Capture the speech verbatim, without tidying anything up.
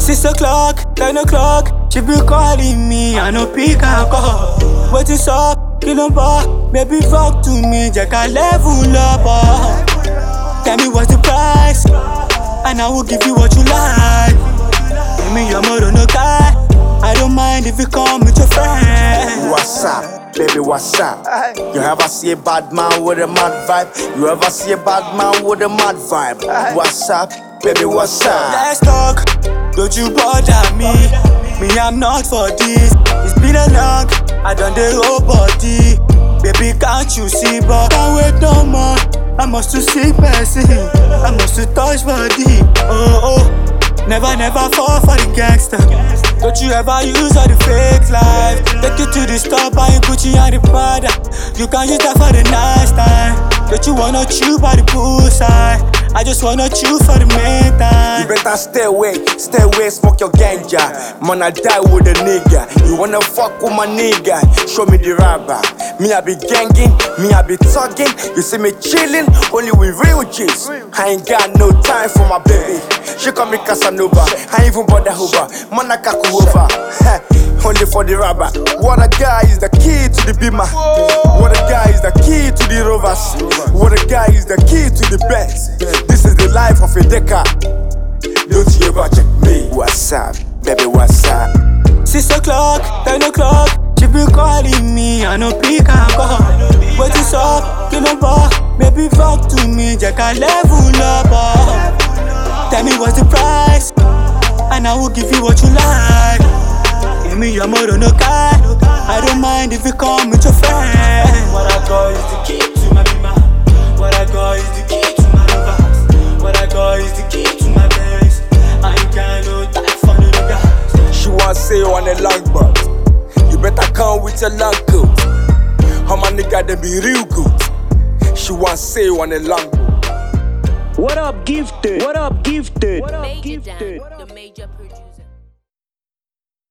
Six o'clock, ten o'clock, she be calling me, I no pick her call. What is up, kill on bar, baby fuck to me, just a level up. uh. Tell me what's the price, and I will give you what you like. Give me your mother, no guy, I don't mind if you come with your friend. What's up, baby, what's up? You ever see a bad man with a mad vibe? You ever see a bad man with a mad vibe? What's up, baby, what's up? Let's talk, don't you bother me. Me, I'm not for this. It's been a long, I done the whole body. Baby, can't you see, but can't wait no more. I must to see person, I must to touch body. Oh, oh, never, never fall for the gangster. Don't you ever use all the fake life. Take you to the store, buying Gucci and the Prada. You can use that for the nice time. Don't you wanna chew by the poolside? I just wanna chew for the meantime. You better stay away, stay away, smoke your ganja. Man, I die with a nigga. You wanna fuck with my nigga? Show me the rubber. Me, I be ganging, me, I be talking. You see me chilling, only with real G's. I ain't got no time for my baby. She call me Casanova, I ain't even bother Hoover. Man, I kaku over. Only for the rubber. What a guy is the key to the Beamer. What a guy is the key to the Rovers. What a guy is the key to the Benz. This is the life of a decker. Don't you ever check me. What's up, baby, what's up? Six o'clock, ten o'clock, she be calling me, I no pick her call. What is up, kill on bar, baby fuck to me, just a level up. uh. Tell me what's the price, and I will give you what you like. Give me your mother, no guy, I don't mind if you come with your friend. What I got is the key to my Beamer. What I got is the key to my Rovers. What I got is the key to my Benz. I ain't got no time for the niggas. She want say you on a long box. You better come with your long coat. How my nigga they be real good. She want say you on a long boat. What up, Gifted? What up, Gifted? What up, Major Gifted? Dan, the major producer.